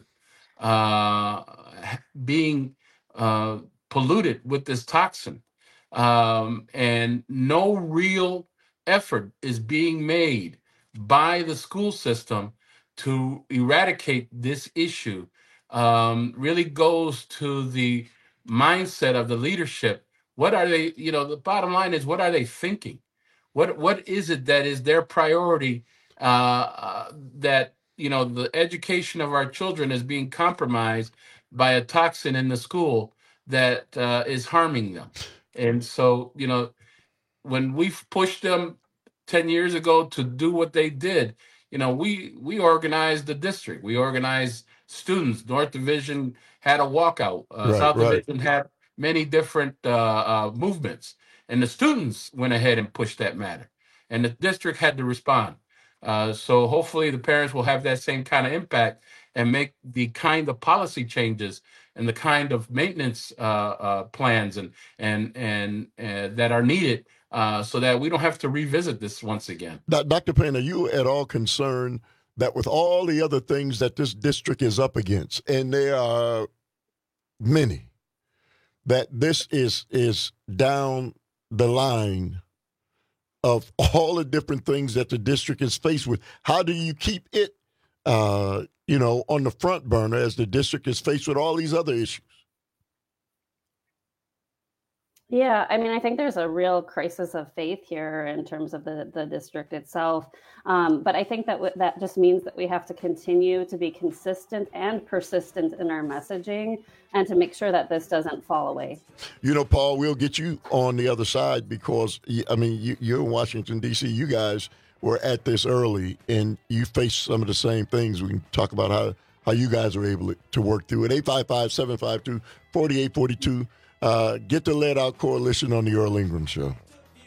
being polluted with this toxin, and no real effort is being made by the school system to eradicate this issue, really goes to the mindset of the leadership. What are they, you know, the bottom line is, what are they thinking? What is it that is their priority, that, you know, the education of our children is being compromised by a toxin in the school that is harming them? And so, you know, when we pushed them 10 years ago to do what they did, you know, we organized the district. We organized students. North Division had a walkout. South Division had many different movements. And the students went ahead and pushed that matter. And the district had to respond. So hopefully the parents will have that same kind of impact and make the kind of policy changes and the kind of maintenance plans and that are needed so that we don't have to revisit this once again. Dr. Payne, are you at all concerned that with all the other things that this district is up against, and there are many, that this is down the line of all the different things that the district is faced with? How do you keep it, you know, on the front burner as the district is faced with all these other issues? Yeah, I mean, I think there's a real crisis of faith here in terms of the district itself. But I think that that just means that we have to continue to be consistent and persistent in our messaging and to make sure that this doesn't fall away. You know, Paul, we'll get you on the other side because, I mean, you're in Washington, D.C. You guys were at this early and you faced some of the same things. We can talk about how you guys were able to work through it. 855-752-4842. Get the Let Out Coalition on the Earl Ingram Show.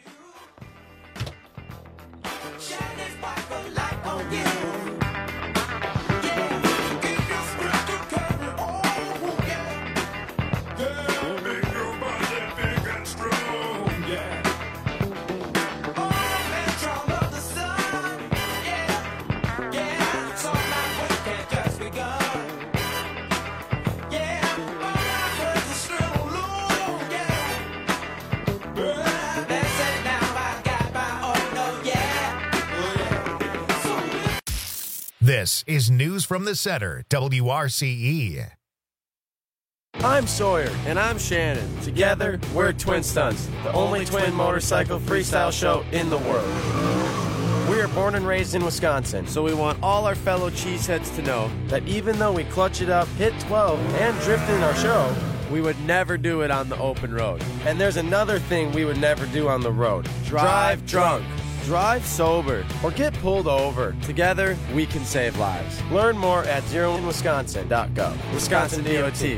This is News from the Center, WRCE. I'm Sawyer. And I'm Shannon. Together, we're Twin Stunts, the only twin motorcycle freestyle show in the world. We are born and raised in Wisconsin, so we want all our fellow cheeseheads to know that even though we clutch it up, hit 12, and drift in our show, we would never do it on the open road. And there's another thing we would never do on the road. Drive drunk. Drive sober or get pulled over. Together, we can save lives. Learn more at zeroinwisconsin.gov. Wisconsin DOT.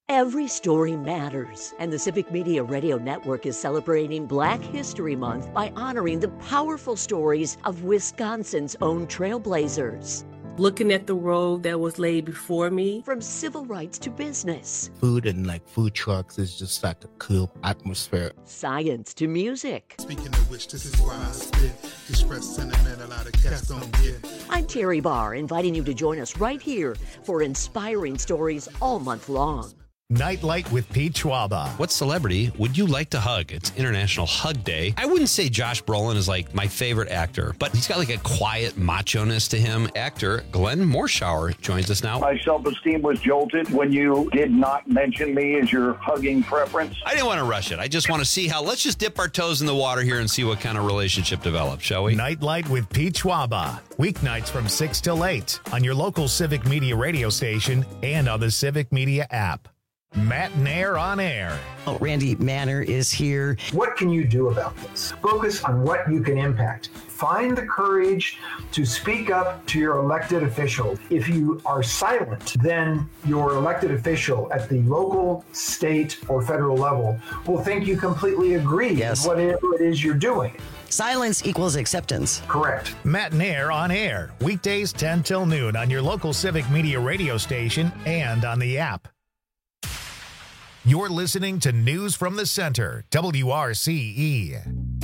Every story matters, and the Civic Media Radio Network is celebrating Black History Month by honoring the powerful stories of Wisconsin's own trailblazers. Looking at the road that was laid before me. From civil rights to business. Food and like food trucks is just like a cool atmosphere. Science to music. Speaking of which, this is why I spit. Express sentiment a lot of cats don't get. I'm Terry Barr, inviting you to join us right here for inspiring stories all month long. Nightlight with Pete Schwaba. What celebrity would you like to hug? It's International Hug Day. I wouldn't say Josh Brolin is like my favorite actor, but he's got like a quiet macho-ness to him. Actor Glenn Morshower joins us now. My self-esteem was jolted when you did not mention me as your hugging preference. I didn't want to rush it. I just want to see how, let's just dip our toes in the water here and see what kind of relationship develops, shall we? Nightlight with Pete Schwaba. Weeknights from 6 till 8 on your local Civic Media radio station and on the Civic Media app. Matt Nair on air. Oh, Randy Manor is here. What can you do about this? Focus on what you can impact. Find the courage to speak up to your elected official. If you are silent, then your elected official at the local, state, or federal level will think you completely agree with whatever it is you're doing. Silence equals acceptance. Correct. Matt Nair on air. Weekdays 10 till noon on your local Civic Media radio station and on the app. You're listening to News from the Center, WRCE.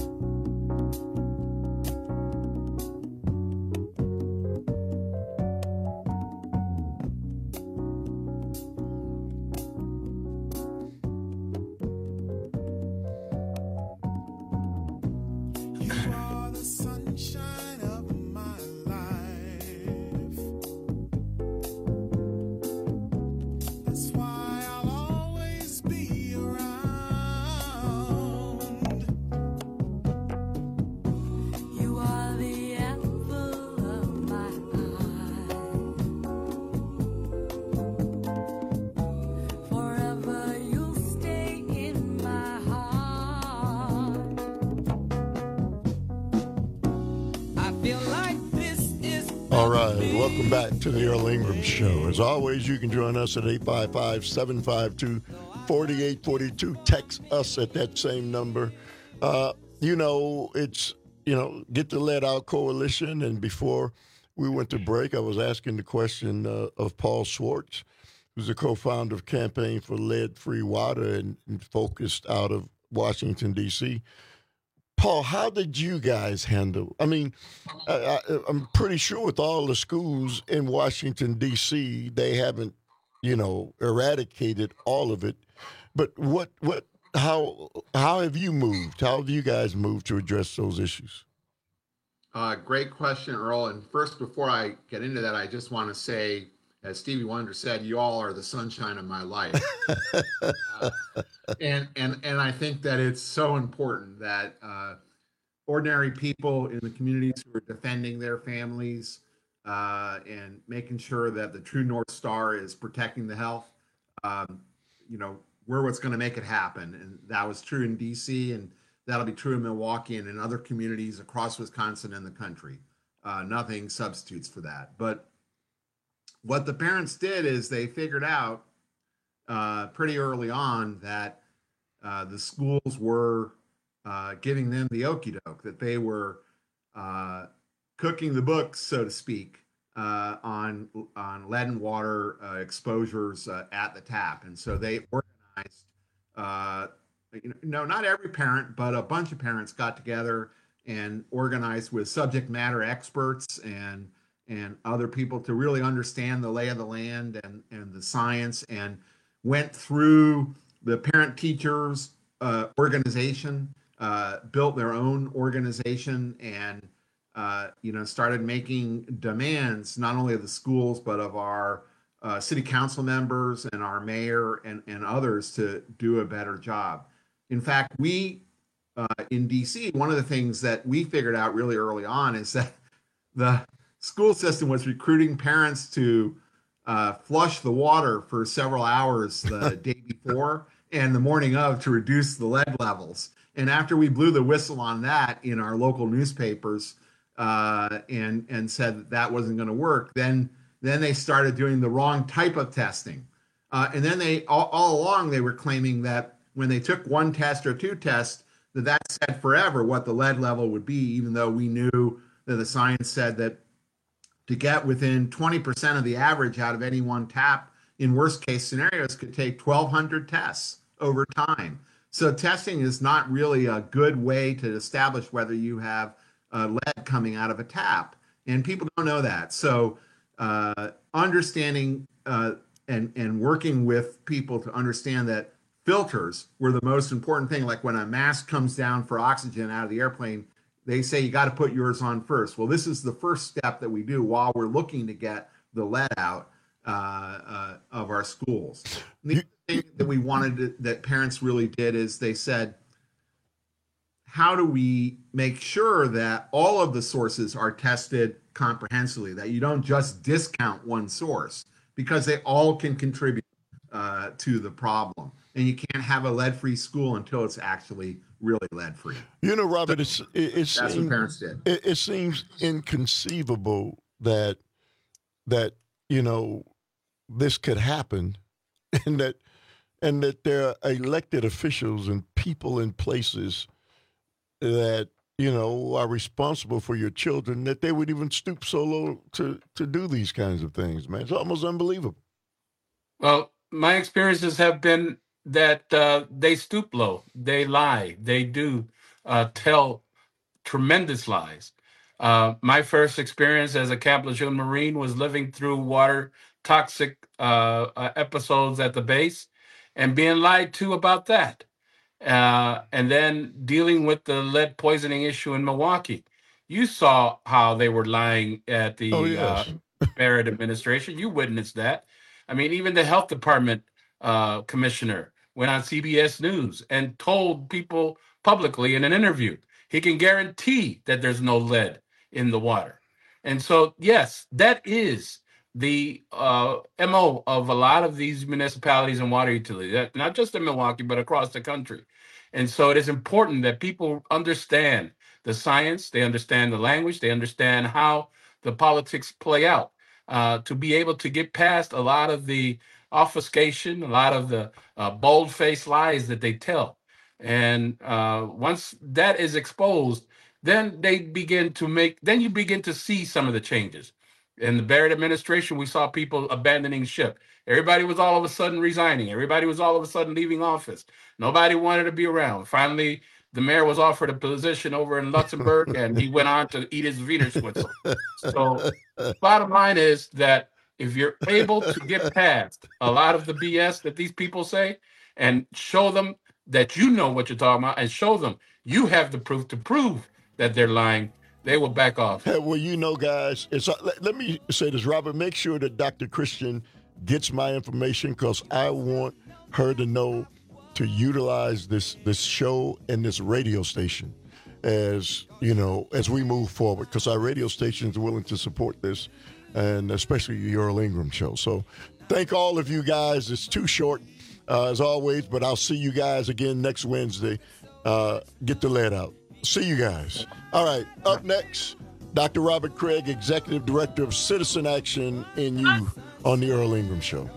You are the sunshine of my life. That's why I'll always be around. You are the apple of my eye. Forever you'll stay in my heart. I feel like this is. All right, welcome back to the Earl Ingram Show. As always, you can join us at 855-752-4842. Text us at that same number. It's Get the Lead Out Coalition. And before we went to break, I was asking the question of Paul Schwartz, who's the co-founder of Campaign for Lead-Free Water and focused out of Washington, D.C. Paul, how did you guys handle? I mean, I'm pretty sure with all the schools in Washington, D.C., they haven't, eradicated all of it. But how have you moved? How have you guys moved to address those issues? Great question, Earl. And first, before I get into that, I just want to say, as Stevie Wonder said, you all are the sunshine of my life. And I think that it's so important that ordinary people in the communities who are defending their families and making sure that the true North Star is protecting the health, we're what's going to make it happen. And that was true in DC, and that'll be true in Milwaukee and in other communities across Wisconsin and the country. Nothing substitutes for that. But what the parents did is they figured out pretty early on that the schools were giving them the okie doke, that they were cooking the books, so to speak, on lead and water exposures at the tap. And so they organized, not every parent, but a bunch of parents got together and organized with subject matter experts and other people to really understand the lay of the land and the science, and went through the parent teachers organization, built their own organization, and started making demands not only of the schools but of our city council members and our mayor and others to do a better job. In fact, we in DC, one of the things that we figured out really early on is that the school system was recruiting parents to flush the water for several hours the day before and the morning of to reduce the lead levels. And after we blew the whistle on that in our local newspapers and said that wasn't going to work, then they started doing the wrong type of testing. And then they all along they were claiming that when they took one test or two tests, that said forever what the lead level would be, even though we knew that the science said that to get within 20% of the average out of any one tap in worst case scenarios could take 1,200 tests over time. So testing is not really a good way to establish whether you have lead coming out of a tap. And people don't know that. So understanding and working with people to understand that filters were the most important thing. Like when a mask comes down for oxygen out of the airplane, they say you got to put yours on first. Well, this is the first step that we do while we're looking to get the lead out of our schools. The thing that we wanted that parents really did is they said, how do we make sure that all of the sources are tested comprehensively, that you don't just discount one source, because they all can contribute to the problem. And you can't have a lead-free school until it's actually really lead-free. You know, Robert, that's what parents did. It seems inconceivable that you know this could happen, and that there are elected officials and people in places that you know are responsible for your children, that they would even stoop so low to do these kinds of things. Man, it's almost unbelievable. Well, my experiences have been that they stoop low, they lie, they do tell tremendous lies. My first experience as a Camp Lejeune Marine was living through water toxic episodes at the base and being lied to about that. And then dealing with the lead poisoning issue in Milwaukee. You saw how they were lying at the Barrett administration. You witnessed that. I mean, even the health department commissioner went on CBS News and told people publicly in an interview he can guarantee that there's no lead in the water. And so, yes, that is the MO of a lot of these municipalities and water utilities, not just in Milwaukee, but across the country. And so it is important that people understand the science, they understand the language, they understand how the politics play out to be able to get past a lot of the obfuscation, a lot of the bold-faced lies that they tell. And once that is exposed, then you begin to see some of the changes. In the Barrett administration, we saw people abandoning ship. Everybody was all of a sudden resigning. Everybody was all of a sudden leaving office. Nobody wanted to be around. Finally, the mayor was offered a position over in Luxembourg, and he went on to eat his Wiener Schnitzel. So bottom line is that if you're able to get past a lot of the BS that these people say and show them that you know what you're talking about and show them you have the proof to prove that they're lying, they will back off. Hey, well, you know, guys, let me say this, Robert. Make sure that Dr. Christian gets my information, because I want her to know to utilize this show and this radio station as, you know, as we move forward, because our radio station is willing to support this, and especially the Earl Ingram Show. So thank all of you guys. It's too short, as always, but I'll see you guys again next Wednesday. Get the lead out. See you guys. All right, up next, Dr. Robert Craig, Executive Director of Citizen Action in You on the Earl Ingram Show.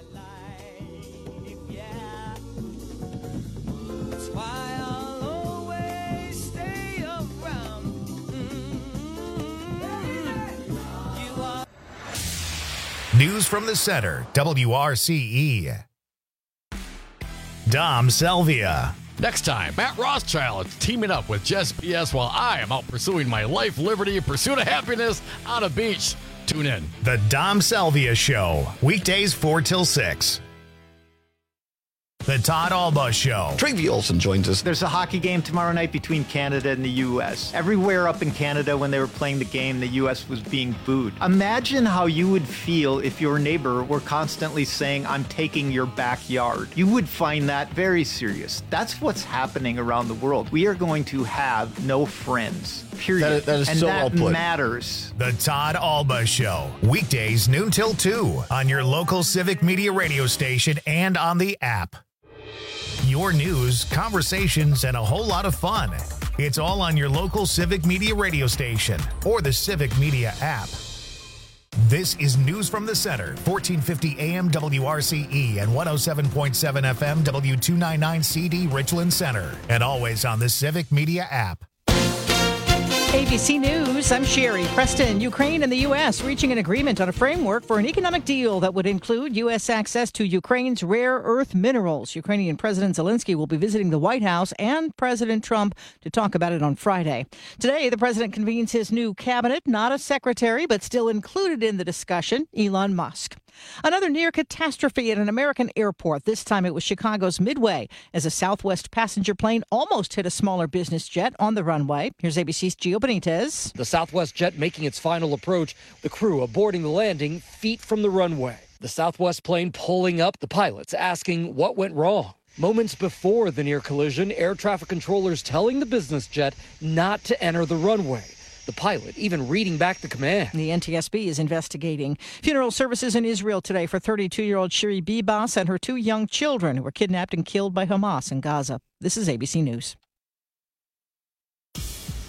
News from the Center, WRCE. Dom Selvia. Next time, Matt Rothschild is teaming up with Jess BS while I am out pursuing my life, liberty, and pursuit of happiness on a beach. Tune in. The Dom Selvia Show, weekdays 4 till 6. The Todd Alba Show. Travi Olson joins us. There's a hockey game tomorrow night between Canada and the U.S. Everywhere up in Canada, when they were playing the game, the U.S. was being booed. Imagine how you would feel if your neighbor were constantly saying, "I'm taking your backyard." You would find that very serious. That's what's happening around the world. We are going to have no friends. Period. That is and so that well put. matters. The Todd Alba Show, weekdays noon till 2 on your local Civic Media radio station and on the app. Your news, conversations, and a whole lot of fun. It's all on your local Civic Media radio station or the Civic Media app. This is News from the Center, 1450 AM WRCE and 107.7 FM W299 CD Richland Center, and always on the Civic Media app. ABC News, I'm Sherry Preston. Ukraine and the U.S. reaching an agreement on a framework for an economic deal that would include U.S. access to Ukraine's rare earth minerals. Ukrainian President Zelensky will be visiting the White House and President Trump to talk about it on Friday. Today, the president convenes his new cabinet, not a secretary, but still included in the discussion, Elon Musk. Another near catastrophe at an American airport. This time it was Chicago's Midway as a Southwest passenger plane almost hit a smaller business jet on the runway. Here's ABC's Gio Benitez. The Southwest jet making its final approach, the crew aborting the landing feet from the runway. The Southwest plane pulling up, the pilots asking what went wrong. Moments before the near collision, air traffic controllers telling the business jet not to enter the runway. The pilot even reading back the command. The NTSB is investigating. Funeral services in Israel today for 32-year-old Shiri Bibas and her 2 young children who were kidnapped and killed by Hamas in Gaza. This is ABC News.